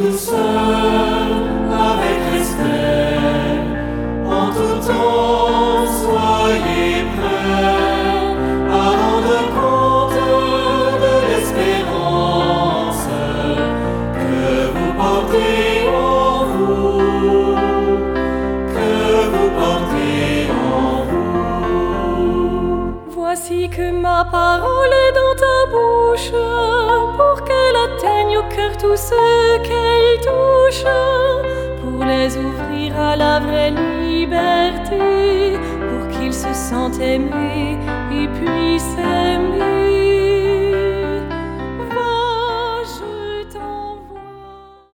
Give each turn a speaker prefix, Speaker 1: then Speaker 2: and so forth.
Speaker 1: douceur, avec respect, en tout temps, soyez prêts à rendre compte de l'espérance que vous portez en vous, que vous portez en vous.
Speaker 2: Voici que ma parole est dans ta bouche, pour qu'elle atteigne au cœur tous ceux qu'elle touche, pour les ouvrir à la vraie liberté, pour qu'ils se sentent aimés et puissent aimer.